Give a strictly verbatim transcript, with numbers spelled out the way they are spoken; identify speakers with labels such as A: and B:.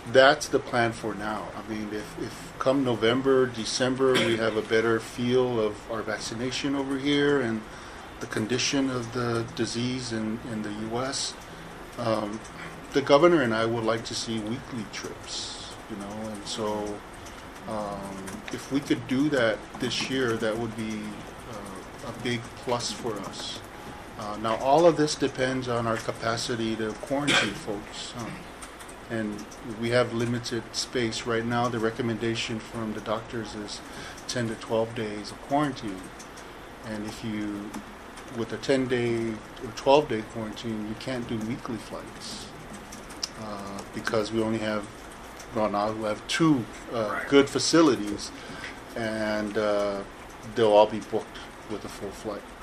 A: that's the plan for now. I mean, if, if come November, December, we have a better feel of our vaccination over here and the condition of the disease in, in the U S, um, the governor and I would like to see weekly trips, you know, and so um, if we could do that this year, that would be uh, a big plus for us. Uh, now, all of this depends on our capacity to quarantine folks. Um, and we have limited space right now. The recommendation from the doctors is ten to twelve days of quarantine. And if you, with a ten day or twelve day quarantine, you can't do weekly flights uh, because we only have, well, now we have two uh,
B: Right.
A: good facilities, and uh, they'll all be booked with a full flight.